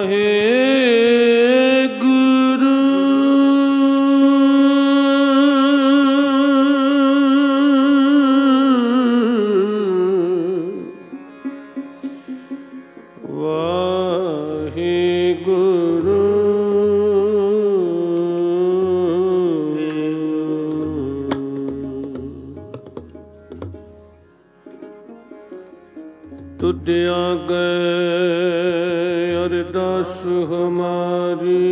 तुद आगे अरदास हमारी,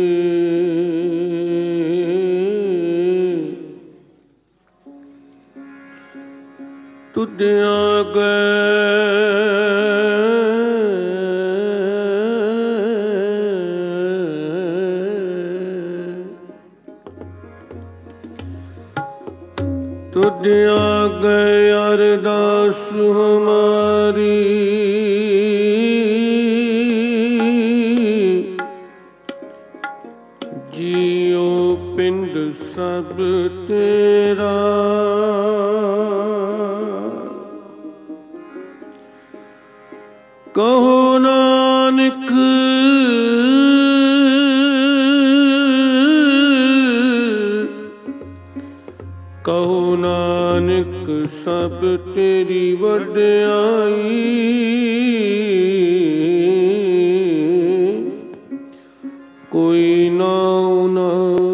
तुद आगे तुद आगे अरदास हमारी। जियो पिंड सब तेरा, कहो नानक कहो नानक सब तेरी वड्याई। कोई नाऊ ना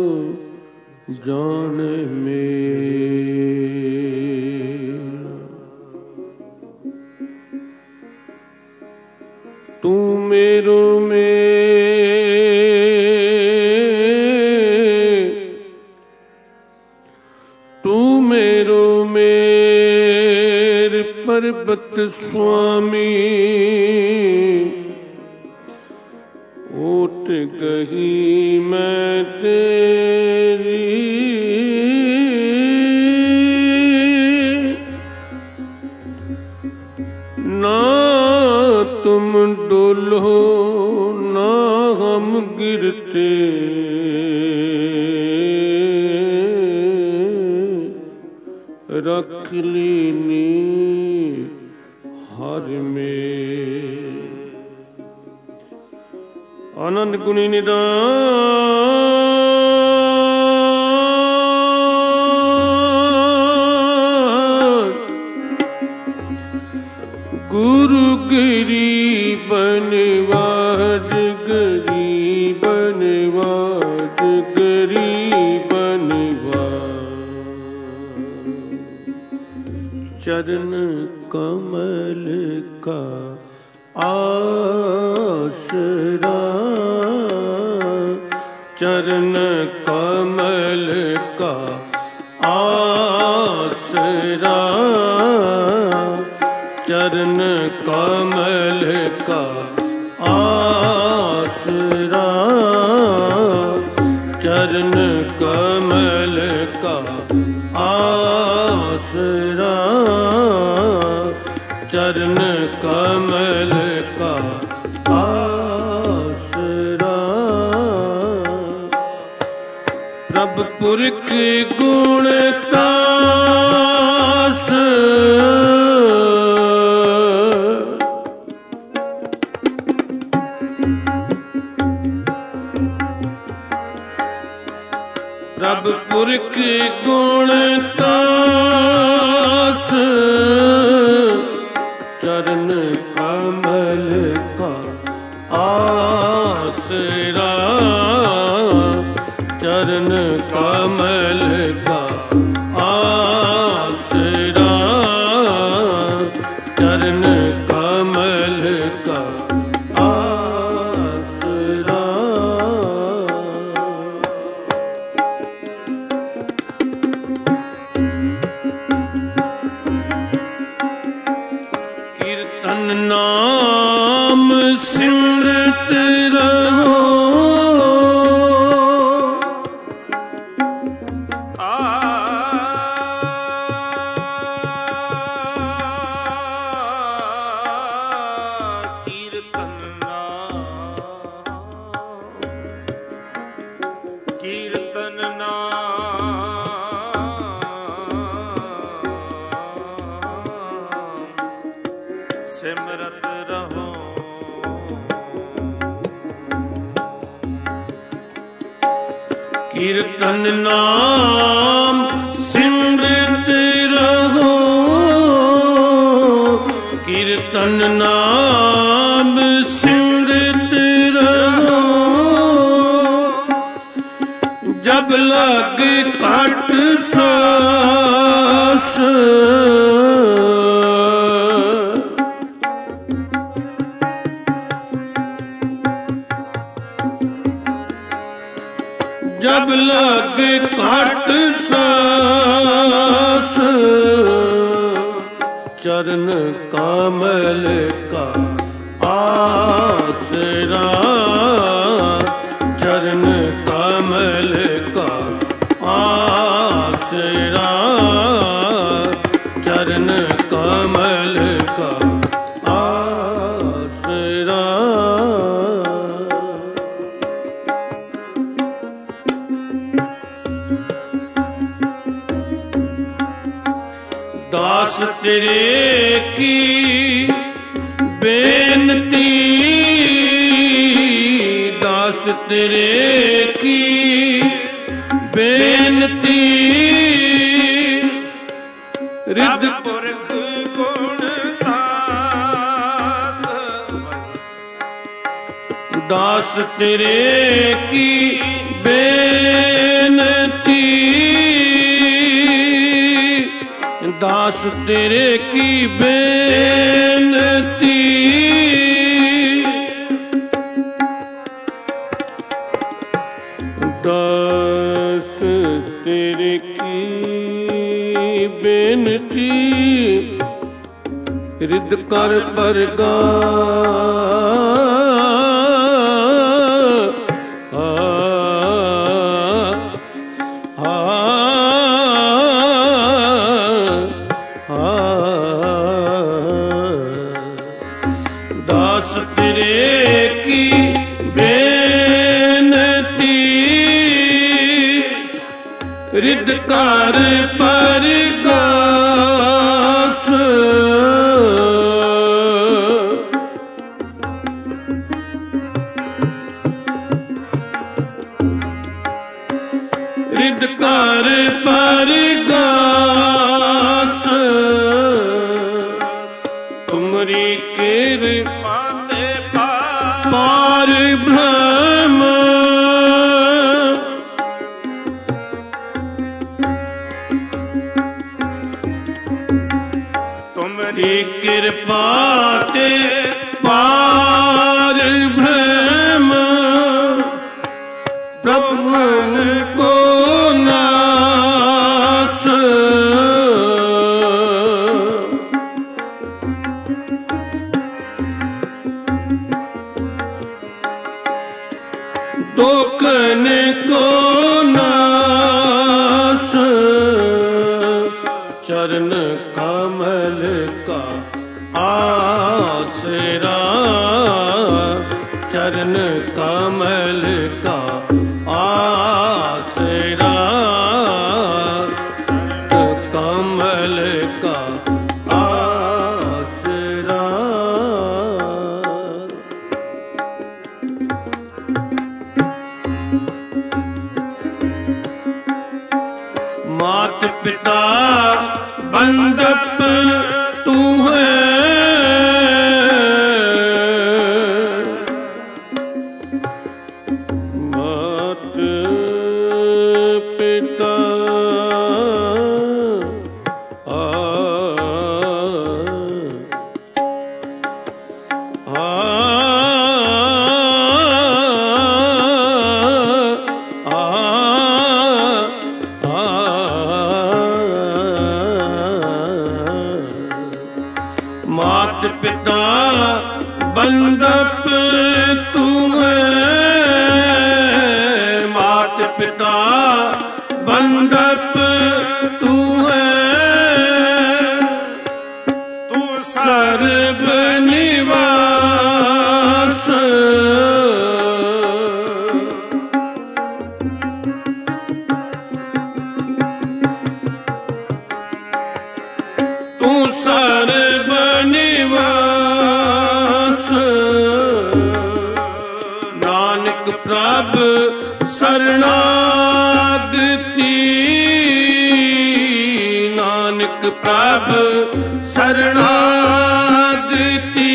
जाने मेरा, तू मेरो मेर पर्वत स्वामी। ओट गही मैं तेरी, ना तुम डोलो ना हम गिरते। रख लीनी हर में आनंद गुणी निदान। गुरु गिरी बनवाज गरीब बनवाज गरीब चरण कमल का आसरा। चरण कमल का आसरा। चरण कमल का आसरा। चरण कमल का आसरा। चरण कमल का आसरा। प्रभ पुरख गुण तास। प्रभ पुरख गुण तास। चरण कमल का आसरा। चरण कमल का आसरा। चरण कमल का आसरा। कीर्तन नाम सिमरत रहो। कीर्तन नाम सिमरत रहो, कीर्तन नाम सिमरत रहो। जब लग काट सांस, जब लग काट सांस, चरण कमल का आसरा, चरण कमल का आसरा, चरण कमल का आसरा। दास तेरे की बेनती, दास तेरे की बेनती, रिद पुरख गुण दास, दास तेरे की बेनती, दास तेरे की बेनती। दास तेरे की बेनती, रिद कर परगा। दास तेरे की बेनती, रिद कर परगास। रिद कर परगास, तुमरी कृपा ते पार ब्रह्म, तुमरी कृपा ते पार ब्रह्म। ब्रह्मन को नास, दोकन को नास, चरण कमल का आसरा, चरण कमल का आसरा, कमल का आसरा। मात पिता बंदप तू है, मात पिता ਨਾਨਕ ਪ੍ਰਭ ਸਰਣਾਗਤੀ, ਨਾਨਕ ਪ੍ਰਭ ਸਰਣਾਗਤੀ,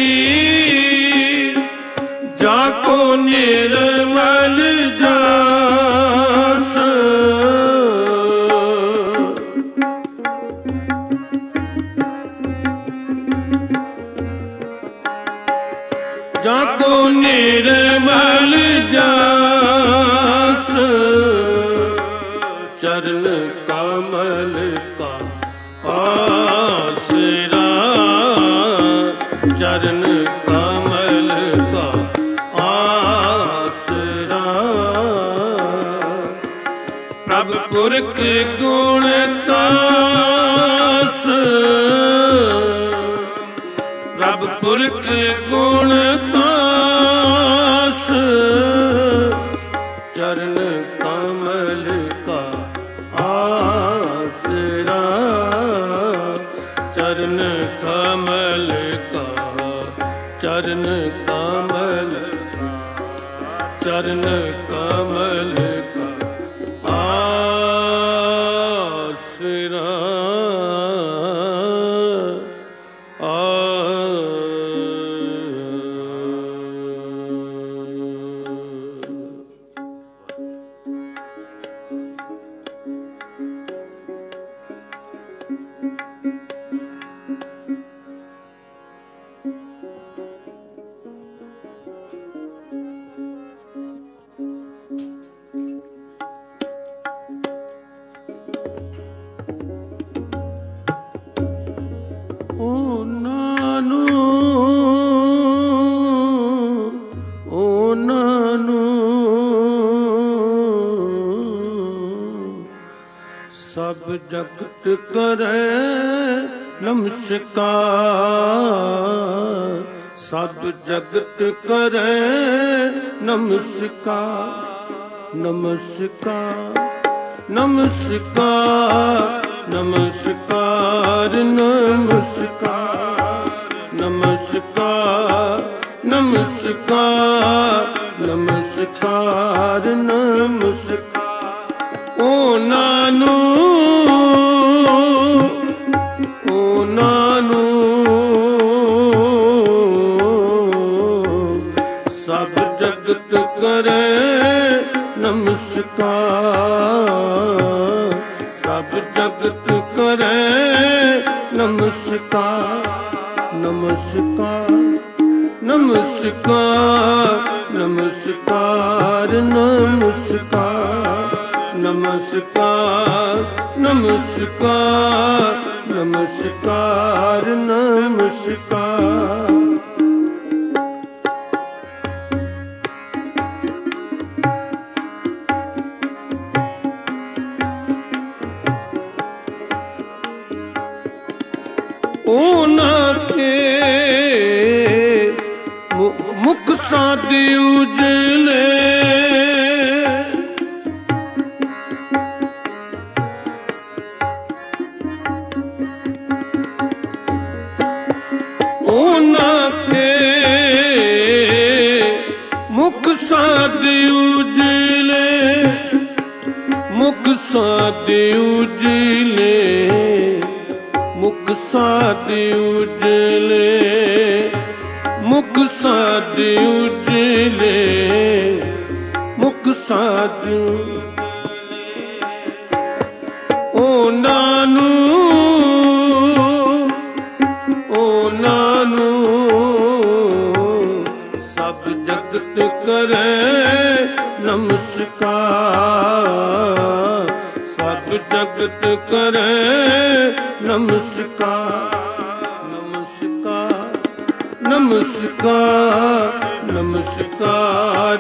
ਜਾ ਕੋ ਨਿਰਮਲ ਜਸ, ਜਾ ਕੋ ਨਿਰਮਲ ਜਸ, ਚਰਨ ਕਮਲ ਕਾ ਆਸਰਾ, ਚਰਨ ਕਮਲ ਕਾ ਆਸਰਾ। ਪ੍ਰਭ ਪੁਰਖ ਗੁਣ ਤਾਸ, ਪ੍ਰਭ ਪੁਰਖ ਗੁਣ ਤਾਸ, ਚਰਨ ਕਮਲ ਕਾ ਆਸਰਾ, ਚਰਨ ਕਮਲ ਕਾ, ਚਰਨ ਕਮਲ, ਚਰਨ ਕਮਲ ਕਾ ਆਸਰਾ। ਸਭ ਜਗਤ ਕਰੇ ਨਮਸਕਾਰ, ਸਭ ਜਗਤ ਕਰੇ ਨਮਸਕਾਰ, ਨਮਸਕਾਰ, ਨਮਸਕਾਰ, ਨਮਸਕਾਰ, ਨਮਸਕਾਰ, ਨਮਸਕਾਰ, ਨਮਸਕਾਰ, ਨਮਸਕਾਰ, ਨਮਸਕਾਰ। ਉਹਨਾਂ ਨੂੰ, ਉਹਨਾਂ ਨੂੰ ਸਭ ਜਗਤ ਕਰੇ ਨਮਸਕਾਰ, ਸਭ ਜਗਤ ਕਰੇ ਨਮਸਕਾਰ, ਨਮਸਕਾਰ, ਨਮਸਕਾਰ, ਨਮਸਕਾਰ, ਨਮਸਕਾਰ, ਨਮਸਕਾਰ, ਨਮਸਕਾਰ, ਨਮਸਕਾਰ, ਨਮਸਕਾਰ। ਉਹਨਾਂ ਕੇ ਮੁਖ ਸਾਧਿ ਉਜਲੇ, ਉਹਨਾਂ ਕੇ ਮੁਖ ਸਾਧਿ ਉਜਲੇ, ਮੁਖ ਸਾਧਿ ਉਜਲੇ, ਮੁਖ ਸਾਧਿ ਉਜਲੇ, ਮੁਖ ਸਾਧਿ ਉਜਲੇ, ਮੁਖ ਸਾਧਿ ਉਹਨਾਂ ਨੂੰ, ਉਹਨਾਂ ਨੂੰ ਸਭ ਜਗਤ ਕਰੇ ਨਮਸਕਾਰ, ਸਭ ਜਗਤ ਕਰੇ ਨਮਸਕਾਰ, ਨਮਸਕਾਰ, ਨਮਸਕਾਰ, ਨਮਸਕਾਰ,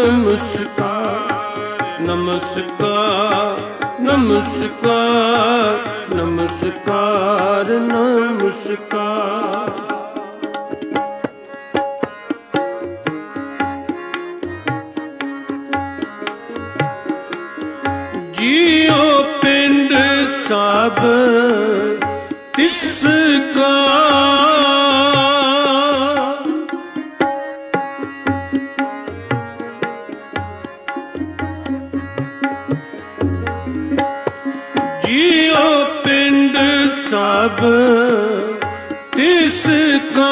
ਨਮਸਕਾਰ, ਨਮਸਕਾਰ, ਨਮਸਕਾਰ, ਨਮਸਕਾਰ, ਨਮਸਕਾਰ। ਜੀਓ ਪਿੰਡ ਸਭ ਤਿਸ ਕਾ, सब तिसका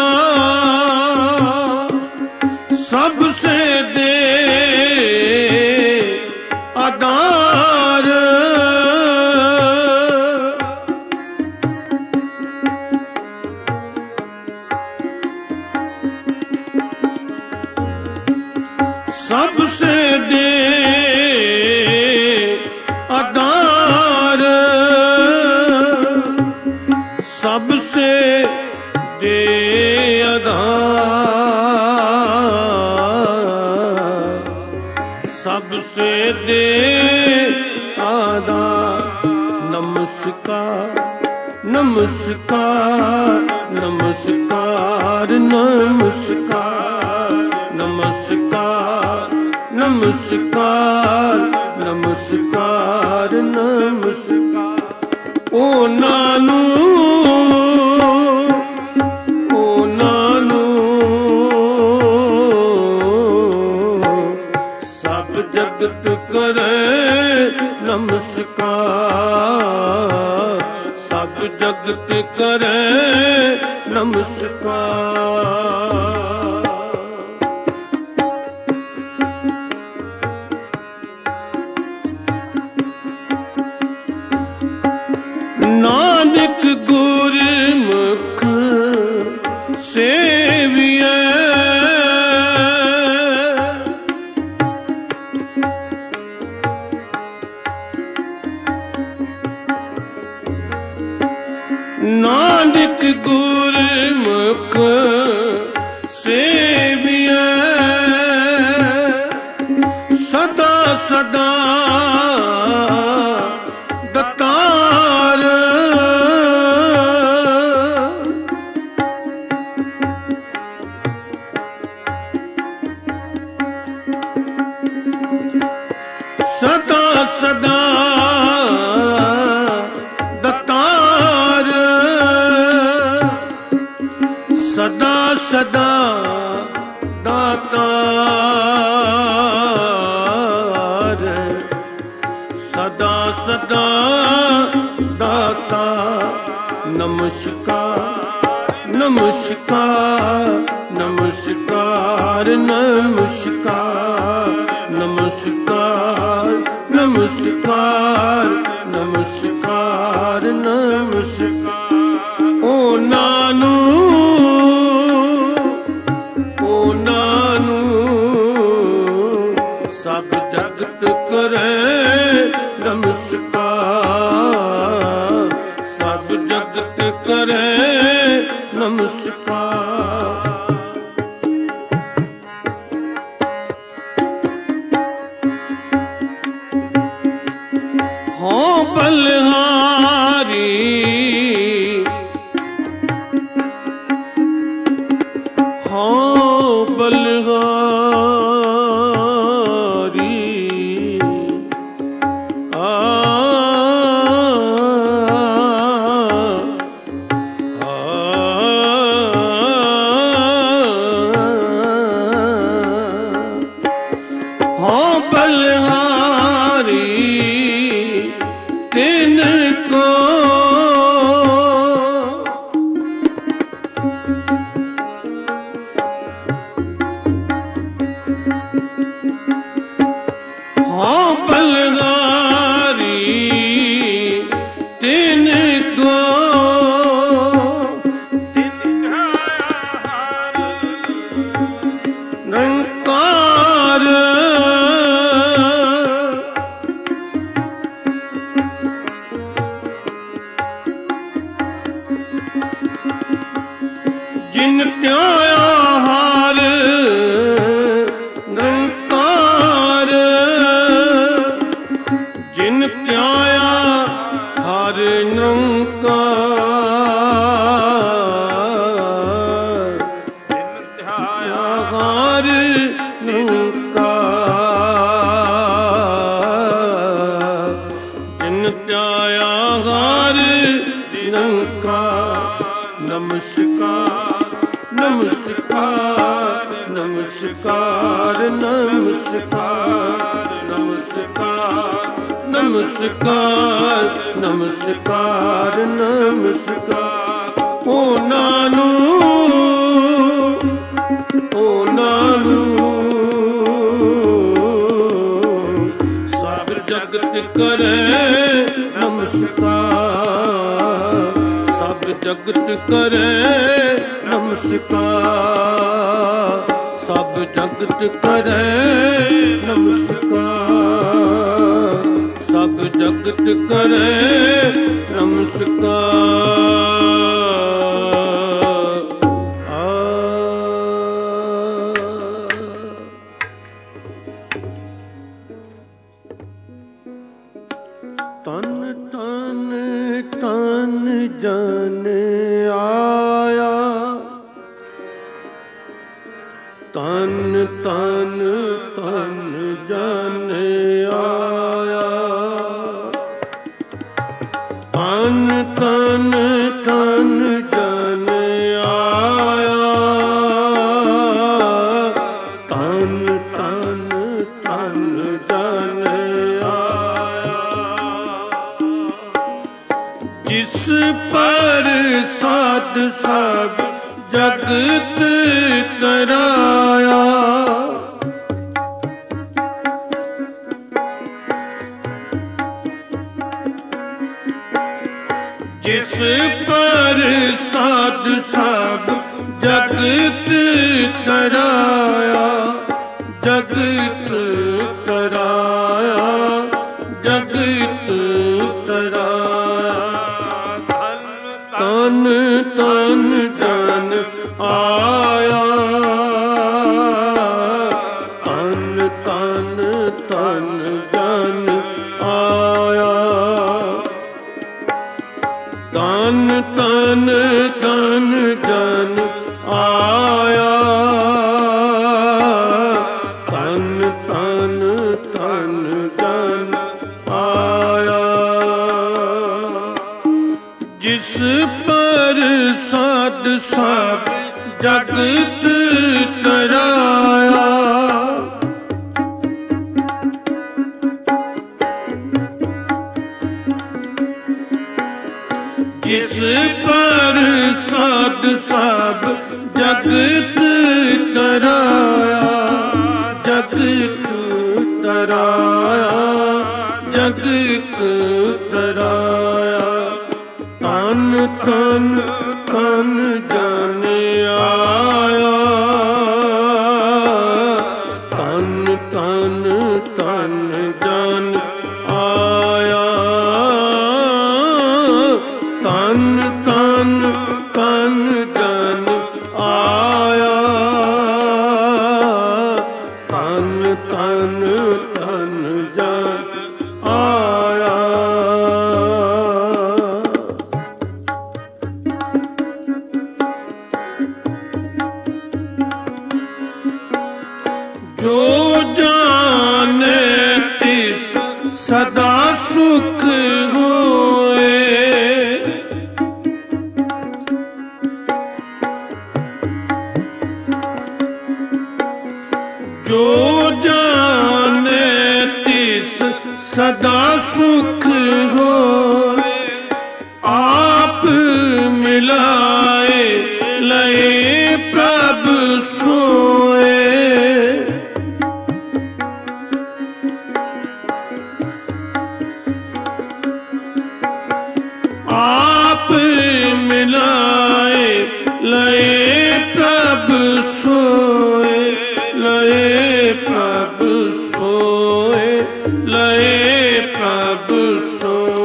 सबसे दे आधार। सबसे दे आधार, सबसे दे आधार, सबसे दे आधार। नमस्कार नमस्कार नमस्कार नमस्कार नमस्कार नमस्कार नमस्कार नमस्कार। ओ नानू ओ नानू सब जगत करे नमस्कार, सब जगत करे नमस्कार। नानक गुरमुख सेविया, नानक गुरमुख सेविया, सदा सदा दतार। सदा सदा दतार, सदा सदा दातार, सदा सदा दाता। नमस्कार नमस्कार नमस्कार नमस्कार नमस्कार नमस्कार नमस्कार नमस्कार। ओ नानू ओ नानू सब जगत करे नमस्कार, सब जगत करे नमस्कार। हो बलहारी हो बलहारी, हो बलहारी तिनको हो बलहारी तिनको निरंकार। जिन त्याया हार निरंकार, जिन त्याया हार निरंकार, जिन त्याया हार निरंकार, जिन त्याया हार निरंकार। नमस्कार नमस्कार नमस्कार नमस्कार नमस्कार नमस्कार नमस्कार नमस्कार। ਉਹਨਾਂ ਨੂੰ ਸਭ ਜਗਤ ਕਰੇ ਨਮਸਕਾਰ, ਸਭ ਜਗਤ ਕਰੇ ਨਮਸਕਾਰ, ਸਭ ਜਗਤ ਕਰੇ ਨਮਸਕਾਰ, ਸਭ ਜਗਤ ਕਰੇ ਨਮਸਕਾਰ। ਤਨ ਤਨ ਤਨ ਜਨ ਆਇਆ, ਤਨ ਤਨ ਤਨ ਜਨ ਆਇਆ, ਤਨ ਤਨ ਤਨ ਜਨ ਆਇਆ, ਤਨ ਤਨ ਤਨ ਜਨ ਆਇਆ। ਜਿਸ ਪਰ ਸਾਧ ਸਭ ਜਗਤ ਤਰਾਇਆ, ਜਿਸ ਪਰ ਸਾਧ ਸਭ ਜਗਤ ਤਰਾਇਆ, ਜਗਤ ਤਰਾਇਆ, ਜਗਤ ਤਰਾਇਆ। ਤਨ ਤਨ ਜਨ ਆਇਆ, ਤਨ ਤਨ ਤਨ ਜਨ ਆਇਆ, ਤਨ ਤਨ ਤਨ ਜਨ ਆਇਆ, ਤਨ ਤਨ ਤਨ ਜਨ ਆਇਆ। ਜਿਸ ਪਰ ਸਾਧ ਸਭ ਜਗਤ ਤਰਾਇਆ, ਜਿਸ ਪਰ ਸਾਧ ਸਭ ਜਗਤ ਤਰਾਇਆ, ਜਗਤ ਤਰਾਇਆ, ਜਗਤ ਤਰਾਇਆ। ਤਨ ਤਨ ਤਨ ਜਨ ਆਇਆ, ਤਨ ਤਨ ਤਨ ਜਨ ਆਇਆ, ਤਨ ਤਨ ਤਨ ਜਨ ਆਇਆ, ਤਨ ਤਨ ਤਨ ਜਨ ਆਇਆ। ਜੋ ਜਾਣੇ ਤਿਸ ਸਦਾ ਸੁਖ ਹੋਏ, ਜੋ ਜਾਣੇ ਤਿਸ ਸਦਾ ਸੁਖ ਹੋਏ। ਆਪ ਮਿਲਾਏ ਲਏ ਪ੍ਰਭ ਸੋਏ, ਆਪ ਮਿਲਾਏ ਲਏ ਪ੍ਰਭ ਸੋਏ, ਲਏ ਪ੍ਰਭ ਸੋਏ, ਲਏ ਪ੍ਰਭ ਸੋਏ।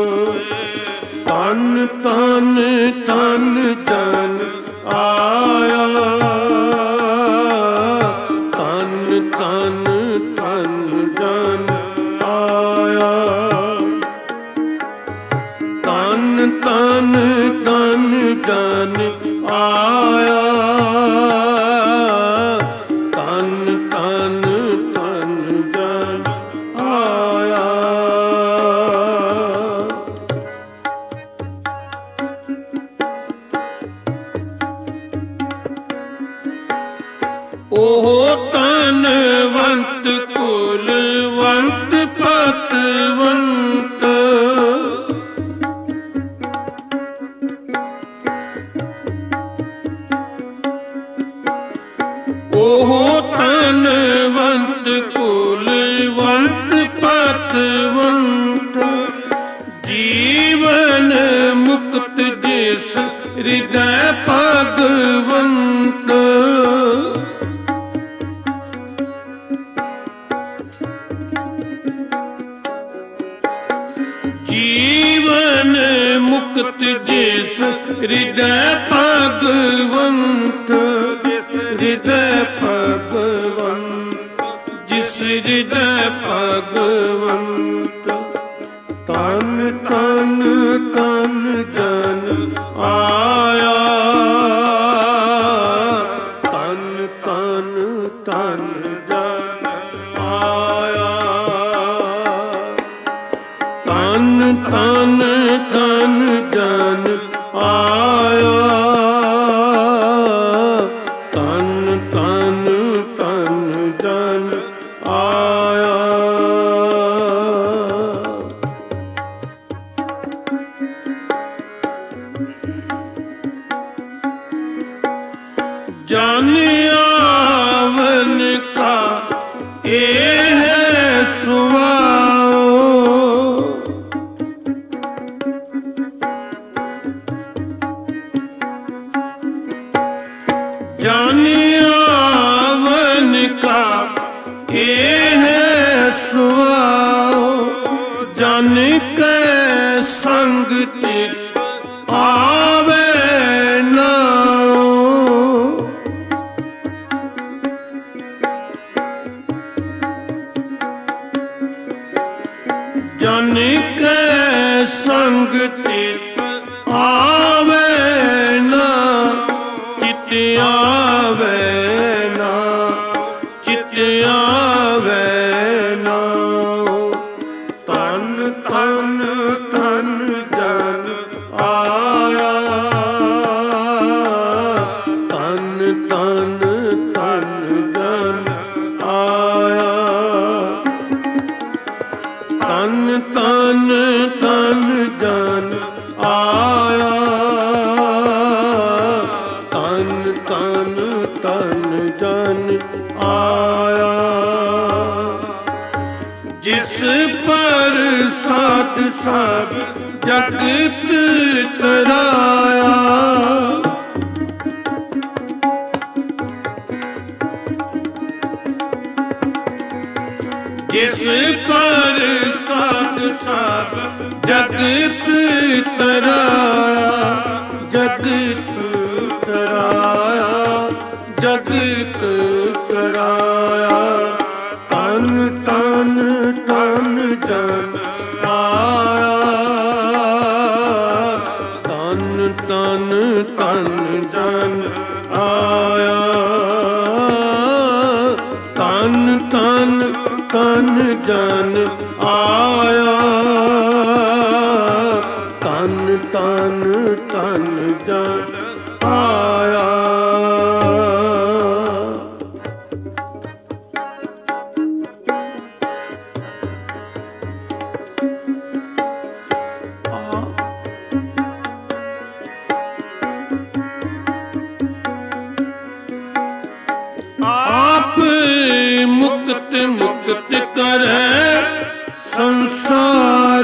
हृदय भगवंत। जीवन मुक्त जिस हृदय भगवंत, जिस हृदय भगवंत, जिस हृदय भगवंत। तन तन तन जन आया, तन तन तन जन आया, तन तन तन जन आया, तन तन तन जन आया। जन आवन का ये है सुभाव, जन आवन का ये है सुभाव। जन के संग चित आवे नाओ, जन के संग चित आवे ना, चित आवे ना, चित आवे ना। तन तन तन जन आया, तन तन तन जन आया, तन तन तन जन आया, तन तन तन जन आया। जिस पर साध सब जगत तराया, जिस पर साध सब जगत तराया, जगत तराया, जगत तराया। तन तन तन जन आया, तन तन तन जन आया, तन तन तन जन आया, तन तन तन जन आया। आप मुक्त मुक्त करे संसार,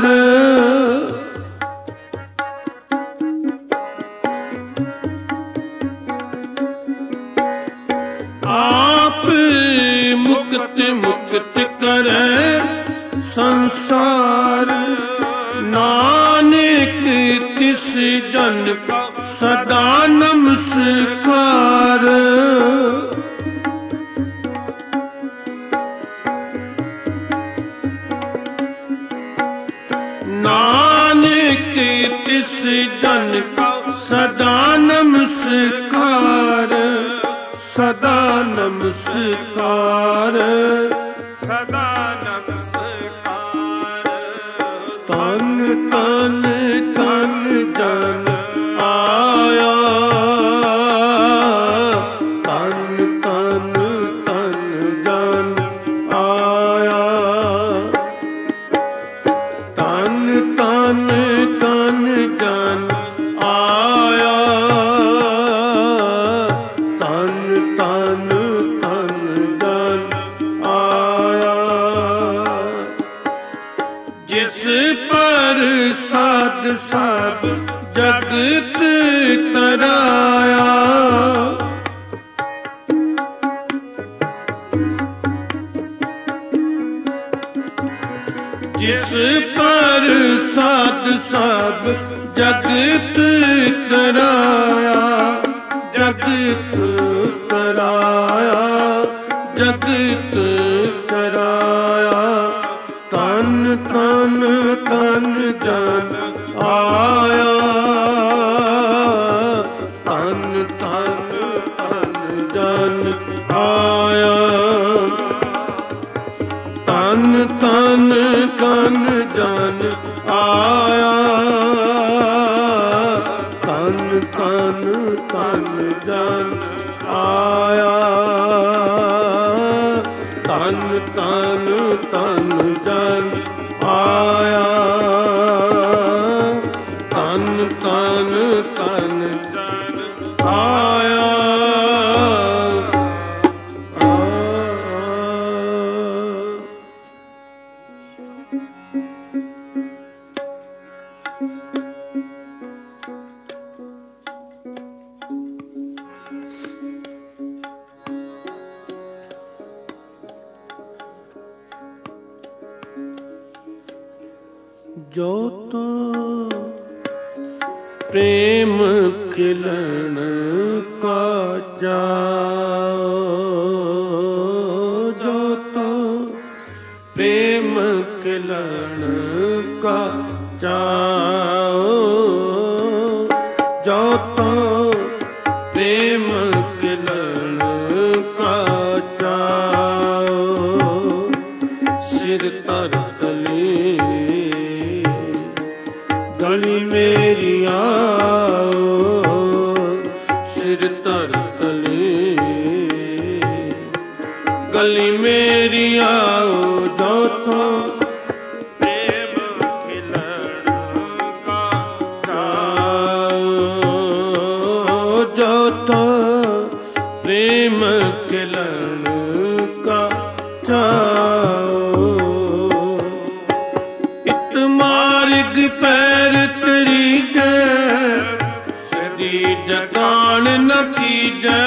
आप मुक्त मुक्त करे संसार। नानक तिस जन सदा नमस्कार, नानक तिस जन सदा नमस्कार, सदा नमस्कार, सदा नमस्कार। तन तन तन जन आया, तन तन तन जन आया, तन तन तन जन आया, तन तन तन जन आया। जिस पर साध सब जगत तराया, जिस पर साध सब जगत कराया, जगत कराया, जगत कराया। तन तन तन जन आया, तन तन तन जन आया। तन तन तन जन आया, तन तन तन जन आया, तन तन तन जन आया, तन तन तन जन आया। जो तो प्रेम खिलन का जाओ, जो तो प्रेम खिलन का जाओ, जो तो प्रेम खिलन का जाओ। सिर तर तले गली मेरी आओ, सिर तर तले गली मेरी आओ। जो तो प्रेम खिलन का जाओ, जो तो प्रेम खिलन का जाओ। इत मार्ग पैर तरीके सदी जगान न कीजे।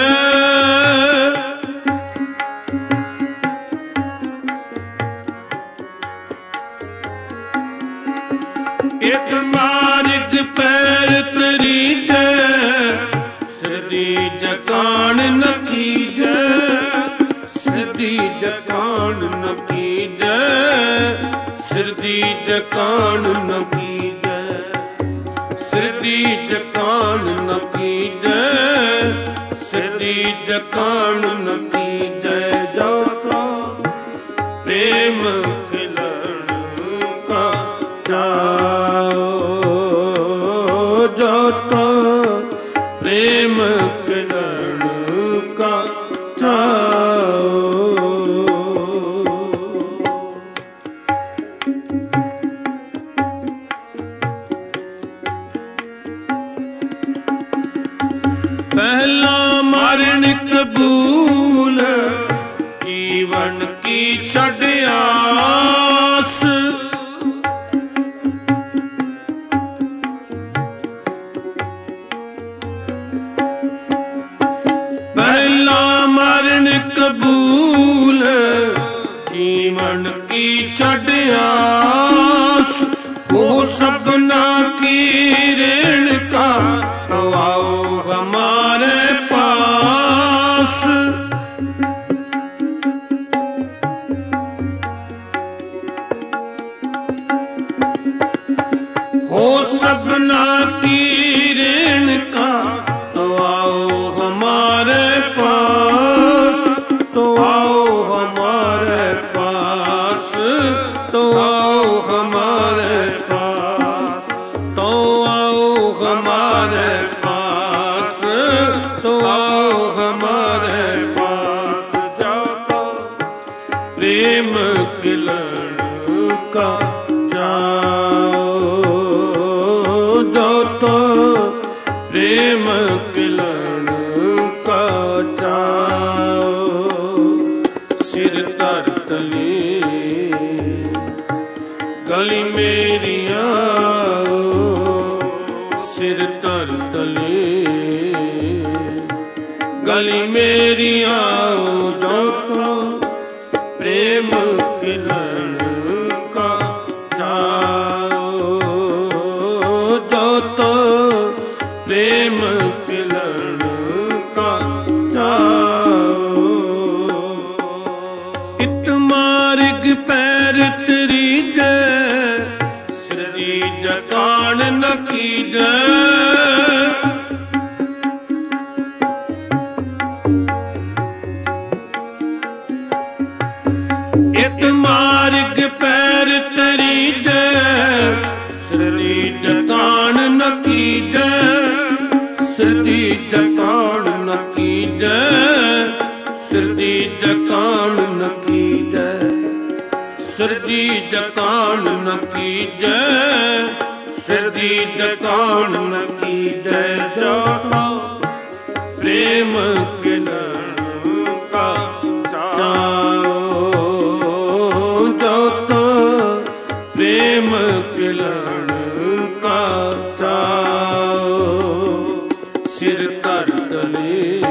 इत मार्ग पैर तरीके सदी जगान न कीजे, सदी जगान न कीजे, सदी जगान न कीजे, सदी जगान न कीजे, सदी जगान न कीजे। जो तो प्रेम खिलन का जाओ, जो तो प्रेम खिलन का जाओ। पहला मरण कबूल जीवन की छड़ आस। पहला मरण कबूल जीवन की छड़ आस। वो सपना की ऋण का तो आओ हमारे पास। हो सपना की ऋण का तो आओ हमारे पास, तो आओ हमारे पास, तो आओ हमारे पास, तो आओ हमारे पास, तो आओ हमारे पास। जाओ प्रेम खिलन का जाओ, जो तो प्रेम खिलन का जाओ। सिर तर तले गली मेरी आओ, सिर तर तले गली मेरी आओ। जो तो प्रेम खिलन का ਸਿਰਜੀ ਜਕਾਨ ਨ ਕੀਜੈ, ਸਿਰਜੀ ਜਕਾਨ ਨ ਕੀਜੈ। ਜੋ ਪ੍ਰੇਮ ਕਿਲਣ ਕਾ ਚਾਓ, ਜੋ ਪ੍ਰੇਮ ਕਿਲਣ ਕਾ ਚਾਓ। ਸਿਰ ਧਰ ਤਲੇ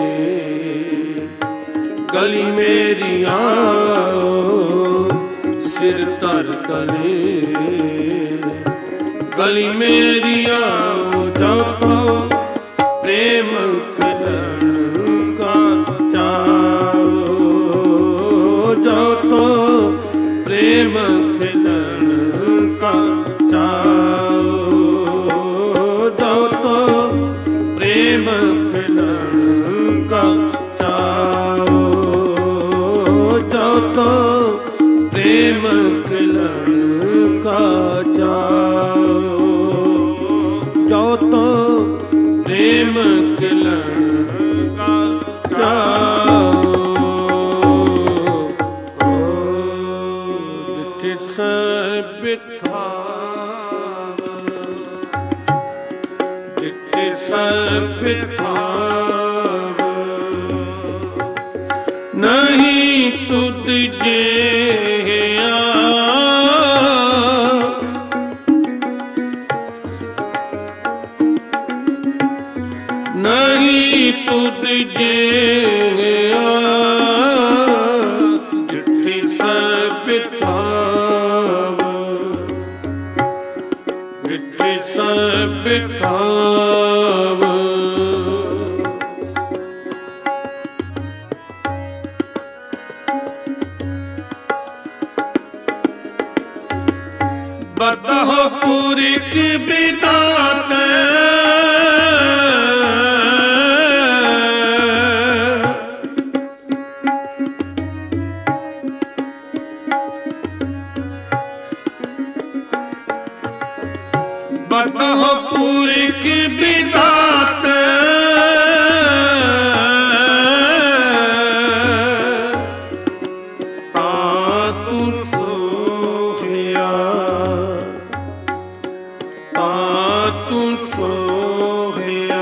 ਗਲੀ ਮੇਰੀ ਆਓ, ਸਿਰ ਧਰ ਤਲੇ ਗਲੀ ਮੇਰੀ ਆਓ। ਜੋ ਪ੍ਰੇਮ ਖਿਲਣ ਕਾ ਚਾਓ, ਜੋ ਪ੍ਰੇਮ ਖਿਲਣ ਕਾ ਚਾਓ, ਜੋ ਪ੍ਰੇਮ ਖਿਲਣ ਕਾ ਚਾਓ, ਜੋ ਪ੍ਰੇਮ ਖਿਲਣ ਕਾ ਚਾਓ, ਜੋ ਪ੍ਰੇਮ ਖਿਲਣ ਕਾ ਚਾਓ। ਜਿੱਥੇ ਸਭ ਬਿਠਾਵ, ਜਿੱਥੇ ਸਭ ਬਿਠਾਵ, ਨਹੀਂ ਤੁਧ ਜਿਹਾ, ਨਹੀਂ ਤੁਧ ਜਿਹਾ। ਜਿੱਥੇ ਸਭ ਬਿਠਾਵ, ਜਿੱਥੇ ਸਭ ਬਿਠਾਵ, ਬਤਹੁ ਪੁਰਿਖ ਬਿਦਾਤੈ, ਬਤਹੁ ਪੁਰਿਖ ਬਿਦਾਤੈ। ਤਾਂ ਤੂੰ ਸੋਹਿਆ, ਤਾਂ ਤੂੰ ਸੋਹਿਆ,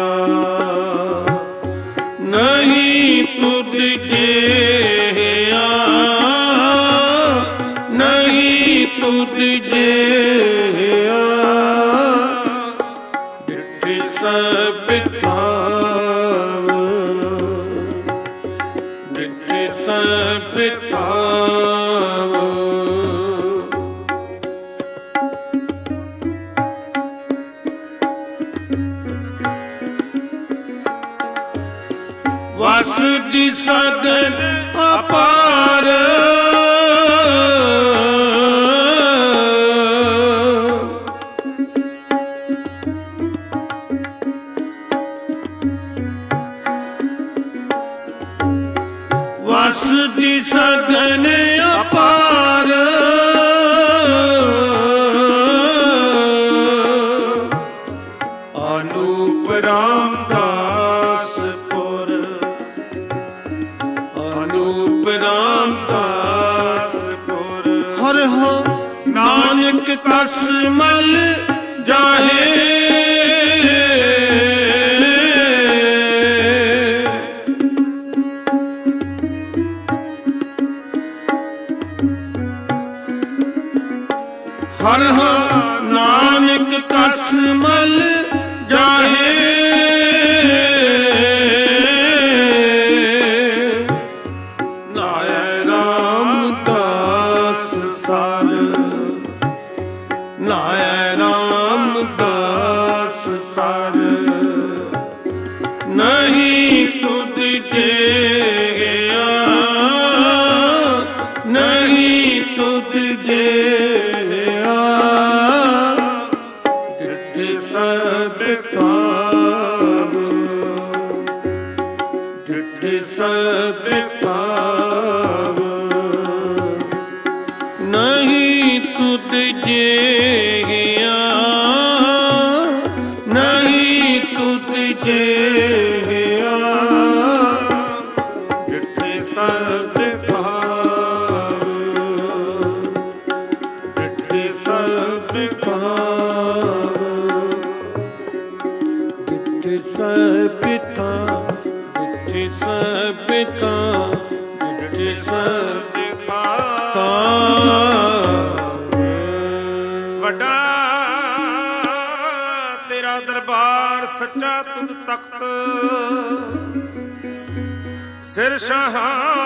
ਨਹੀਂ ਤੁਧ ਜਿਹਾ, ਨਹੀਂ ਤੁਧ ਜਿਹਾ। ਜਿੱਥੇ ਸਭ ਬਿਠਾਵ, ਜਿੱਥੇ ਸਭ ਬਿਠਾਵ, ਵਸ ਦੀ ਸਗਨ ਅਪਾਰ, ਵਸ ਦੀ ਸਗਨ ਅਪਾਰ। ਅਨੂਪ ਰਾਮਦਾਸ ਪੁਰ, ਅਨੂਪ ਰਾਮਦਾਸ ਪੁਰ। ਹਰਿ ਹੋ ਨਾਨਕ ਕਸ ਮਲ ਜਾਹੇ, ਹਰਿ ਹੋ ਨਾਨਕ ਕਸ ਮਲ ਜਾਹੇ। ਨਾਇ ਰਾਮਦਾਸ ਸਰ, ਨਾਇ ਰਾਮਦਾਸ ਸਰ, ਨਹੀਂ ਤੁਧ ਜਿਹਾ, ਨਹੀਂ ਤੁਧ ਜਿਹਾ। ਜਿੱਥੇ ਸਭ ਬਿਠਾਵ, ਜਿੱਥੇ ਸਭ ਬਿਠਾਵ, ਨਹੀਂ ਤੁਧ ਜਿਹਾ, ਨਹੀਂ ਤੁਧ ਜਿਹਾ। ਜਿੱਥੇ ਸਭ ਬਿਠਾਵ, ਭਾਵ। ਜਿੱਥੇ ਸਹਿ ਪਿਤਾ, ਜਿੱਥੇ ਸਹਿ ਪਿਤਾ, ਜਿੱਥੇ ਸਹਿ ਪਿਤਾ ਵੱਡਾ ਤੇਰਾ ਦਰਬਾਰ ਸੱਚਾ ਤੁਧ ਤਖਤ, ਸਿਰ ਸ਼ਾਹ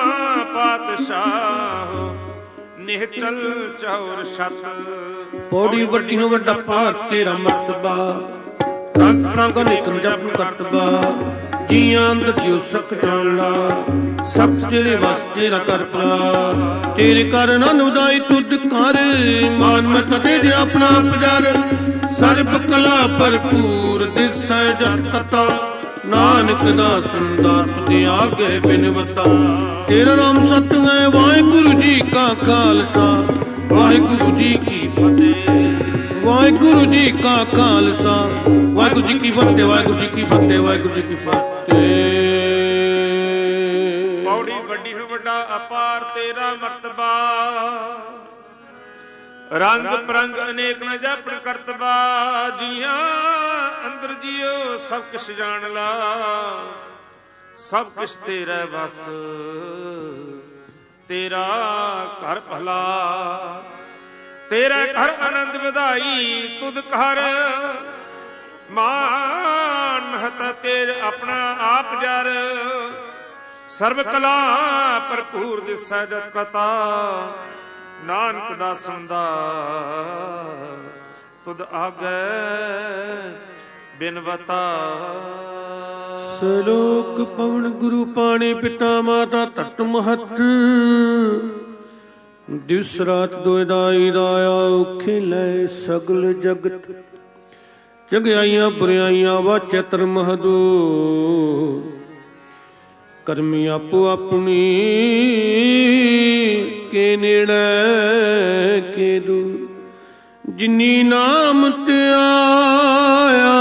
ਪਾਤਸ਼ਾਹ ਨਿਹਚਲ ਚੌਰ ਛਤ। ਪੌੜੀ ਵੱਡੀਆਂ ਵੱਡਾ ਭਾਰ ਤੇਰਾ ਮਰਤਬਾ, ਰੰਗ ਰੰਗ ਨਿਕਮ ਜਪਨ ਕਰਤਬਾ। ਜੀਆਂ ਅੰਦਰ ਜਿਉ ਸਕ ਜਾਣਦਾ, ਸਭ ਤੇਰੇ ਵਸ ਤੇਰਾ ਕਰ ਭਲਾ। ਤੇਰੇ ਕਰ ਨਨ ਉਦਾਈ ਤੁਧ ਕਰ, ਮਾਨ ਮਤ ਤੇ ਜੇ ਆਪਣਾ ਪਜਰ। ਸਰਬ ਕਲਾ ਭਰਪੂਰ ਦਿਸੈ ਜਟ ਕਤਾ, ਨਾਨਕ ਦਾਸ ਦਾਸ ਤੇ ਆਗੇ ਬਿਨਵਤਾ। ਤੇਰਾ ਨਾਮ ਸਤਿ ਹੈ ਵਾਹਿਗੁਰੂ ਜੀ ਕਾ ਖਾਲਸਾ, ਵਾਹਿਗੁਰੂ ਜੀ ਕੀ ਫਤਿਹ। ਵਾਹਿਗੁਰੂ ਜੀ ਕਾ ਖਾਲਸਾ, ਵਾਹਿਗੁਰੂ ਜੀ ਕੀ ਫਤਿਹ, ਵਾਹਿਗੁਰੂ ਜੀ ਕੀ ਫਤਿਹ, ਵਾਹਿਗੁਰੂ ਜੀ ਕੀ ਫਤਿਹ। ਪੌੜੀ ਵੱਡੀ ਨੂੰ ਵੱਡਾ ਅਪਾਰ ਤੇਰਾ ਮਰਤਬਾ, ਰੰਗ ਪਰੰਗ ਅਨੇਕ ਨ ਜਾਪਣ ਕਰਤਬਾ। ਜੀਆਂ ਅੰਦਰ ਜੀਓ ਸਭ ਕੁਛ ਜਾਣ ਲਾ, ਸਭ ਕੁਛ ਤੇਰਾ ਬਸ ਤੇਰਾ ਘਰ ਭਲਾ। ਤੇਰਾ ਘਰ ਆਨੰਦ ਵਧਾਈ ਤੁਧ ਘਰ, ਮਾਨ ਮਹਤ ਤੇਰ ਆਪਣਾ ਆਪ ਜਰ। ਸਰਬ ਕਲਾ ਭਰਪੂਰ ਦਿਸੈ ਜਤ ਕਤਾ, ਨਾਨਕ ਦਾਸਨ ਦਾ ਤੁਧ ਆਗੈ ਬਿਨਵਤਾ। ਸਲੋਕ ਪਵਨ ਗੁਰੂ ਪਾਣੀ ਪਿਤਾ ਮਾਤਾ ਧਰਤ ਮਹਤ। ਦਿਵਸ ਰਾਤ ਦੋਇ ਦਾਈ ਦਾਇਆ, ਔਖੇ ਲੈ ਸਗਲ ਜਗਤ। ਚੰਗਿਆਈਆਂ ਬੁਰਿਆਈਆਂ ਵਾਚੈ ਧਰਮ ਹਦੂਰ। ਕਰਮੀ ਆਪੋ ਆਪਣੀ ਕੇ ਨੇੜੇ ਕੇ ਦੂਰ। ਜਿਨੀ ਨਾਮ ਤੇ ਆਇਆ,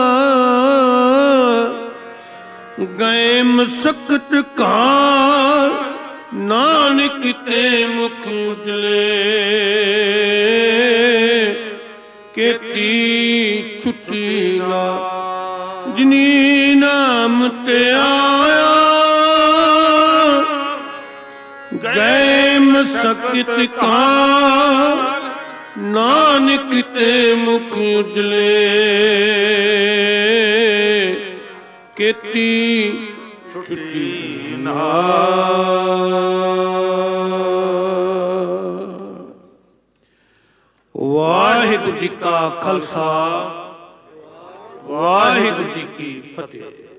ਗਏ ਮਸਕਤ ਕਾਲ। ਨਾਨਕ ਤੇ ਮੁਖ ਉਜਲੇ, ਕੀਤੀ ਛੁੱਟੀ ਲਾ। ਜਿਨੀ ਨਾਮ ਤੇ ਆਇਆ, ਗਏ ਮਸਕਤ ਕਾਲ। ਨਾਨਕ ਤੇ ਮੁਖ ਉਜਲੇ, ਕੀਤੀ ਛੁੱਟੀ ਨਾਲ। ਵਾਹਿਗੁਰੂ ਜੀ ਕਾ ਖਾਲਸਾ, ਵਾਹਿਗੁਰੂ ਜੀ ਕੀ ਫਤਿਹ।